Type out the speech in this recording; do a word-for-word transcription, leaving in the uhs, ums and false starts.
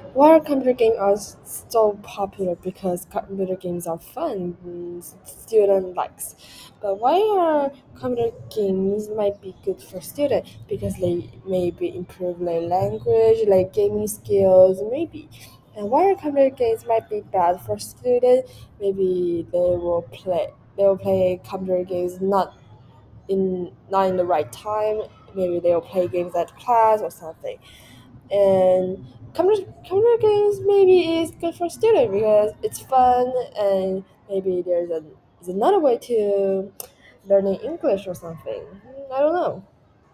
Why computer games are so popular? Because computer games are fun, mm, student likes. But why are computer games might be good for student? Because they maybe improve their language, like gaming skills, maybe. And why are computer games might be bad for student? Maybe they will play they will play computer games not in not in the right time. Maybe they will play games at class or something. And computer, computer games maybe is good for students because it's fun, and maybe there's a there's another way to learning English or something. I don't know.